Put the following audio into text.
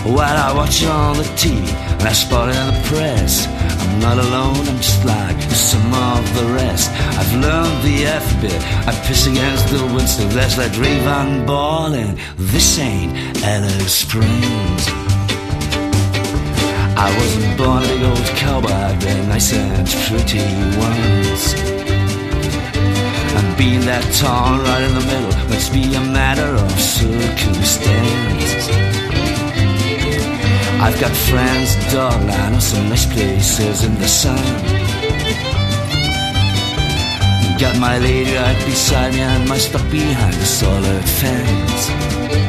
while I watch it on the TV and I spot it in the press. I'm not alone, I'm just like some of the rest. I've learned the alphabet, I piss against the wind, still that's like Ray-Van balling. This ain't Alice Springs. I wasn't born a big old cowboy, I've been nice and pretty once. And being that tall right in the middle must be a matter of circumstance. I've got friends, darling, I know some nice places in the sun. Got my lady right beside me and my stuck behind a solid fence.